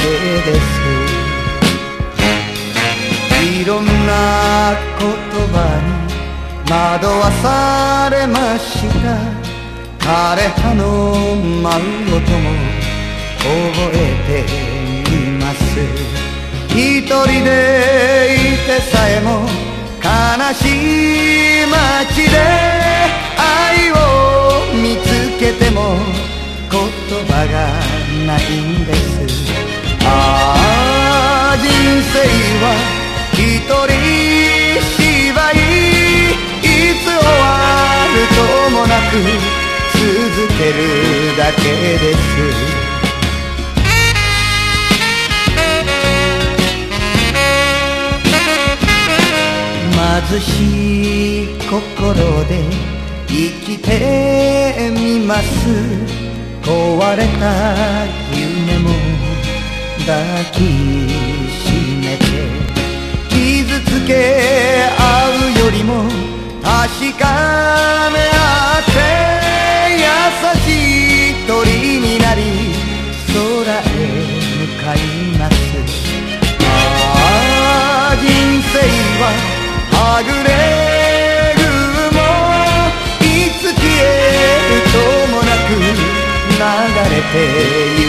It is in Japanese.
です。いろんな言葉に惑わされました。枯れ葉の舞う音も覚えています。一人でいてさえも悲しい街で愛を見つけても言葉がないんです。ああ、人生は一人芝居、いつ終わるともなく続けるだけです。貧しい心で生きてみます。壊れた夢も抱きしめて、傷つけ合うよりも確かめ合って優しい鳥になり空へ向かいます。ああ、人生ははぐれ雲、いつ消えるともなく流れてい